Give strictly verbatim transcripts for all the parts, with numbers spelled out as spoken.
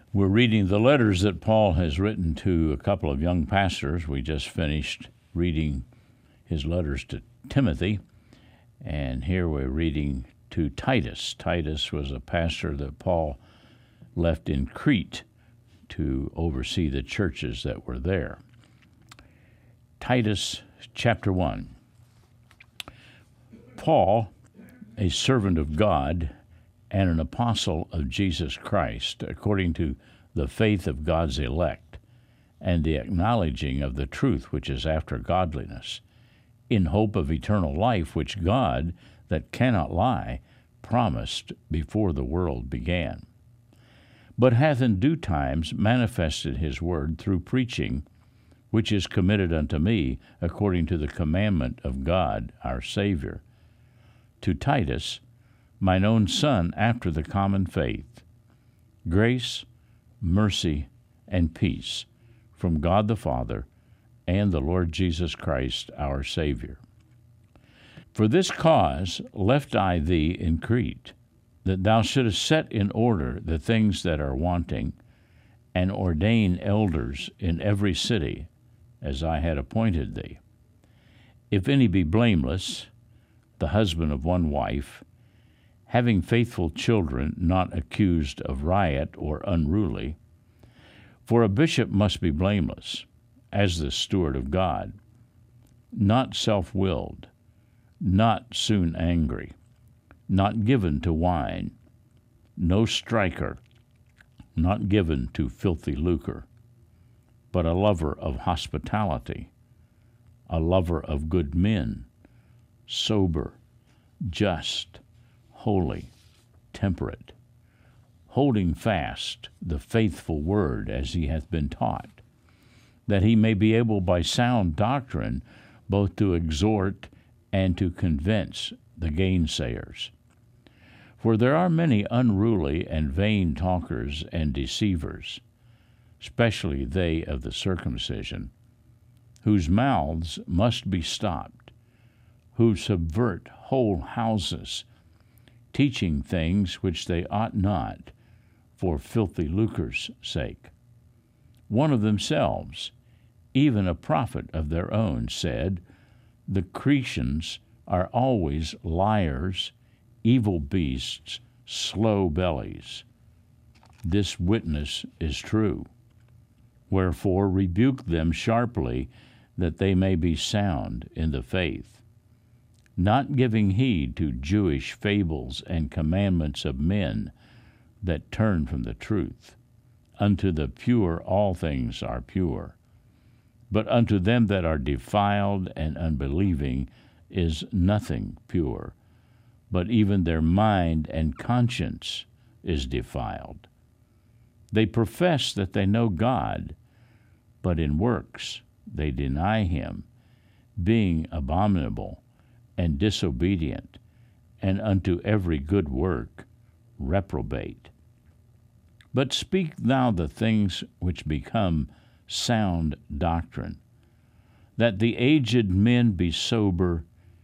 We're reading the letters that Paul has written to a couple of young pastors. We just finished reading his letters to Timothy, and here we're reading to Titus. Titus was a pastor that Paul left in Crete to oversee the churches that were there. Titus chapter one. Paul, a servant of God and an apostle of Jesus Christ, according to the faith of God's elect, and the acknowledging of the truth which is after godliness, in hope of eternal life, which God, that cannot lie, promised before the world began, but hath in due times manifested his word through preaching, which is committed unto me according to the commandment of God our Savior, to Titus, mine own son after the common faith, grace, mercy, and peace from God the Father and the Lord Jesus Christ our Savior. For this cause left I thee in Crete, that thou shouldest set in order the things that are wanting, and ordain elders in every city, as I had appointed thee. If any be blameless, the husband of one wife, having faithful children, not accused of riot or unruly. For a bishop must be blameless, as the steward of God, not self-willed, not soon angry, not given to wine, no striker, not given to filthy lucre, but a lover of hospitality, a lover of good men, sober, just, holy, temperate, holding fast the faithful word as he hath been taught, that he may be able by sound doctrine both to exhort and to convince the gainsayers. For there are many unruly and vain talkers and deceivers, especially they of the circumcision, whose mouths must be stopped, who subvert whole houses, teaching things which they ought not, for filthy lucre's sake. One of themselves, even a prophet of their own, said, The Cretians are always liars, evil beasts, slow bellies. This witness is true. Wherefore rebuke them sharply, that they may be sound in the faith, not giving heed to Jewish fables and commandments of men that turn from the truth. Unto the pure all things are pure, but unto them that are defiled and unbelieving is nothing pure, but even their mind and conscience is defiled. They profess that they know God, but in works they deny him, being abominable and disobedient, and unto every good work reprobate. But speak thou the things which become sound doctrine, that the aged men be sober,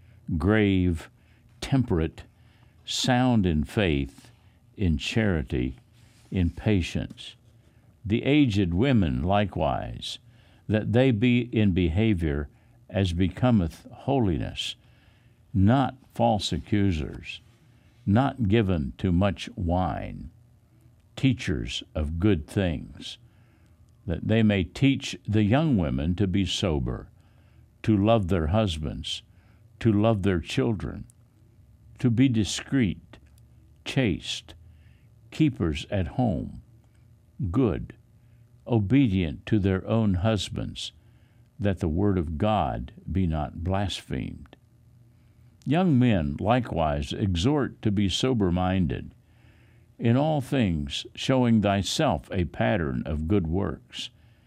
grave, temperate, sound in faith, in charity, in patience. The aged women likewise, that they be in behavior as becometh holiness, not false accusers, not given to much wine, teachers of good things, that they may teach the young women to be sober, to love their husbands, to love their children, to be discreet, chaste, keepers at home, good, obedient to their own husbands, that the word of God be not blasphemed. Young men likewise exhort to be sober-minded, in all things showing thyself a pattern of good works,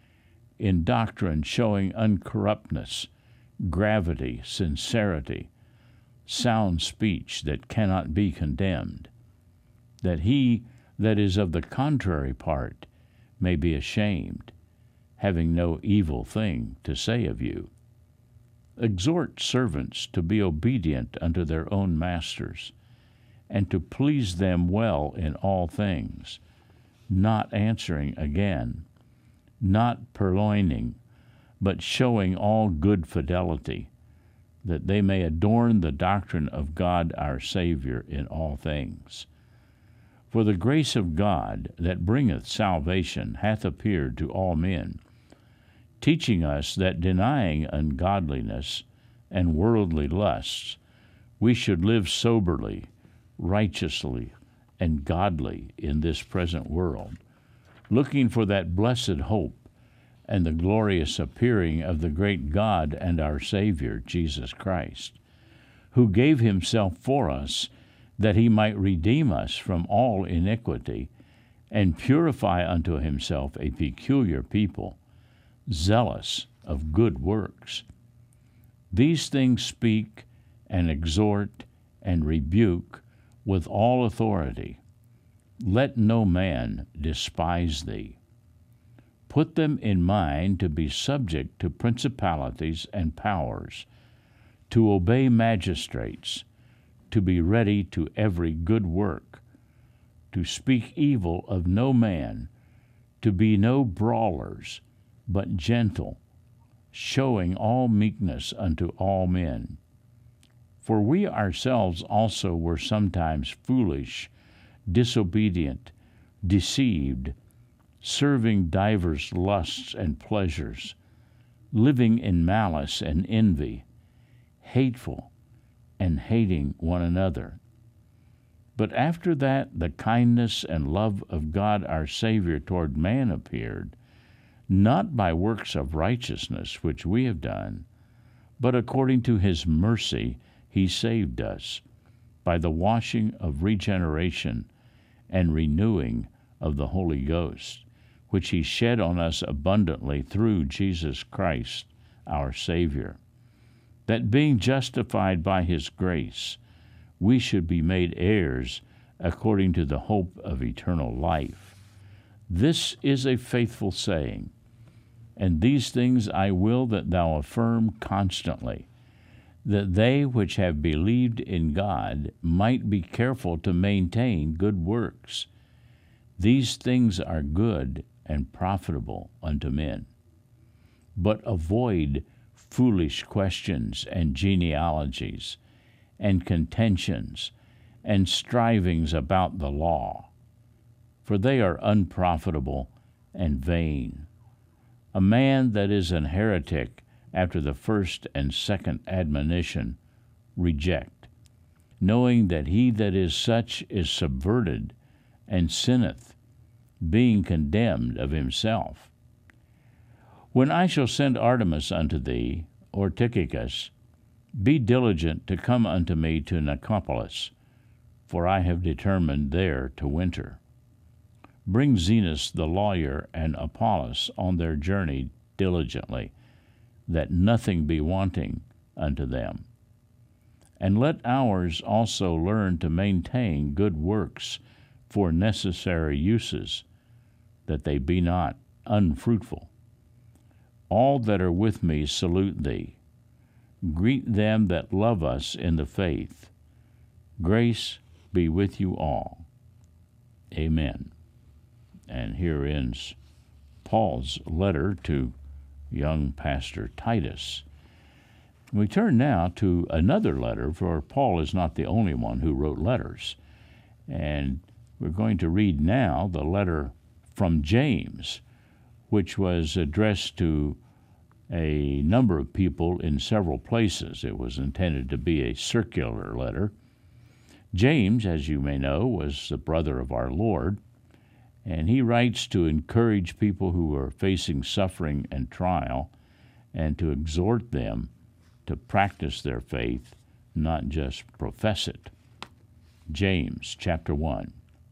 in doctrine showing uncorruptness, gravity, sincerity, sound speech that cannot be condemned, that he that is of the contrary part may be ashamed, having no evil thing to say of you. Exhort servants to be obedient unto their own masters, and to please them well in all things, not answering again, not purloining, but showing all good fidelity, that they may adorn the doctrine of God our Savior in all things. For the grace of God that bringeth salvation hath appeared to all men, teaching us that denying ungodliness and worldly lusts, we should live soberly, righteously, and godly in this present world, looking for that blessed hope and the glorious appearing of the great God and our Savior, Jesus Christ, who gave himself for us, that he might redeem us from all iniquity, and purify unto himself a peculiar people, zealous of good works. These things speak and exhort and rebuke with all authority. Let no man despise thee. Put them in mind to be subject to principalities and powers, to obey magistrates, to be ready to every good work, to speak evil of no man, to be no brawlers, but gentle, showing all meekness unto all men. For we ourselves also were sometimes foolish, disobedient, deceived, serving divers lusts and pleasures, living in malice and envy, hateful, and hating one another. But after that the kindness and love of God our Savior toward man appeared, not by works of righteousness which we have done, but according to his mercy he saved us, by the washing of regeneration and renewing of the Holy Ghost, which he shed on us abundantly through Jesus Christ our Savior, that being justified by his grace, we should be made heirs according to the hope of eternal life. This is a faithful saying, and these things I will that thou affirm constantly, that they which have believed in God might be careful to maintain good works. These things are good and profitable unto men. But avoid foolish questions and genealogies, and contentions, and strivings about the law, for they are unprofitable and vain. A man that is an heretic after the first and second admonition reject, knowing that he that is such is subverted and sinneth, being condemned of himself. When I shall send Artemas unto thee, or Tychicus, be diligent to come unto me to Nicopolis, for I have determined there to winter. Bring Zenas the lawyer and Apollos on their journey diligently, that nothing be wanting unto them. And let ours also learn to maintain good works for necessary uses, that they be not unfruitful. All that are with me salute thee. Greet them that love us in the faith. Grace be with you all. Amen. And here ends Paul's letter to young Pastor Titus. We turn now to another letter, for Paul is not the only one who wrote letters. And we're going to read now the letter from James, which was addressed to a number of people in several places. It was intended to be a circular letter. James, as you may know, was the brother of our Lord, and he writes to encourage people who are facing suffering and trial, and to exhort them to practice their faith, not just profess it. James chapter one.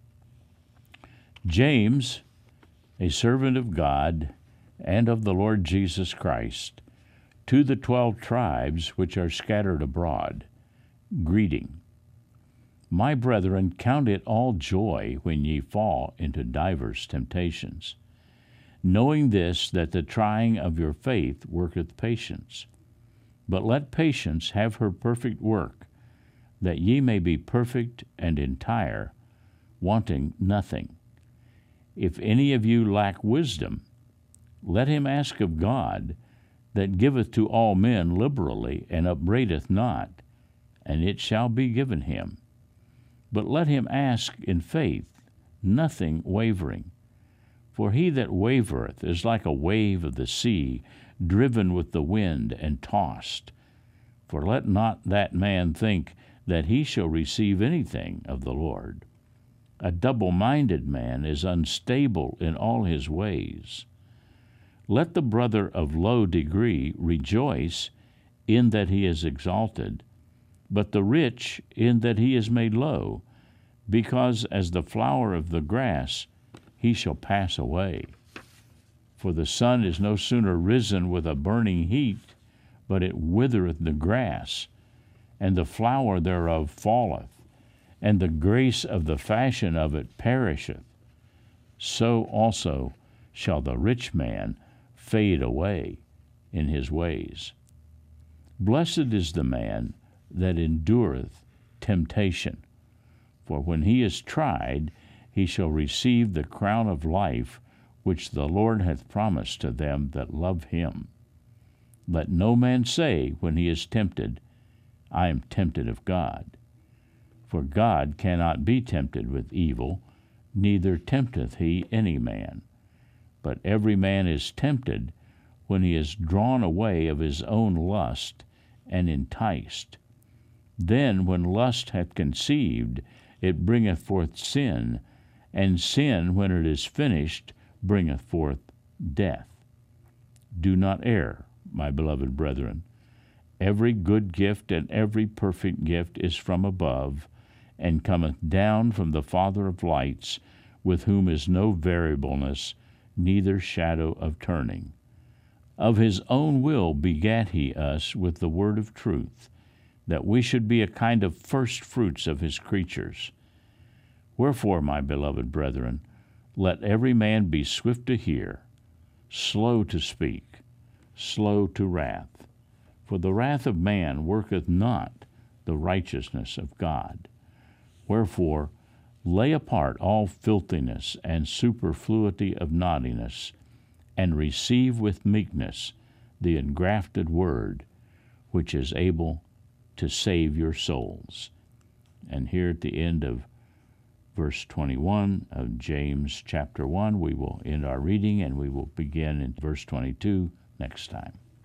James, a servant of God and of the Lord Jesus Christ, to the twelve tribes which are scattered abroad, greeting. My brethren, count it all joy when ye fall into divers temptations, knowing this, that the trying of your faith worketh patience. But let patience have her perfect work, that ye may be perfect and entire, wanting nothing. If any of you lack wisdom, let him ask of God, that giveth to all men liberally, and upbraideth not, and it shall be given him. But let him ask in faith, nothing wavering. For he that wavereth is like a wave of the sea, driven with the wind and tossed. For let not that man think that he shall receive anything of the Lord. A double-minded man is unstable in all his ways. Let the brother of low degree rejoice in that he is exalted, but the rich in that he is made low, because as the flower of the grass he shall pass away. For the sun is no sooner risen with a burning heat, but it withereth the grass, and the flower thereof falleth, and the grace of the fashion of it perisheth. So also shall the rich man fade away in his ways. Blessed is the man that endureth temptation, for when he is tried, he shall receive the crown of life which the Lord hath promised to them that love him. Let no man say when he is tempted, I am tempted of God. For God cannot be tempted with evil, neither tempteth he any man. But every man is tempted when he is drawn away of his own lust and enticed. Then when lust hath conceived, it bringeth forth sin, and sin, when it is finished, bringeth forth death. Do not err, my beloved brethren. Every good gift and every perfect gift is from above, and cometh down from the Father of lights, with whom is no variableness, neither shadow of turning. Of his own will begat he us with the word of truth, that we should be a kind of first fruits of his creatures. Wherefore, my beloved brethren, let every man be swift to hear, slow to speak, slow to wrath. For the wrath of man worketh not the righteousness of God. Wherefore, lay apart all filthiness and superfluity of naughtiness, and receive with meekness the engrafted word, which is able to save your souls. And here at the end of verse twenty-one of James chapter one, we will end our reading, and we will begin in verse twenty-two next time.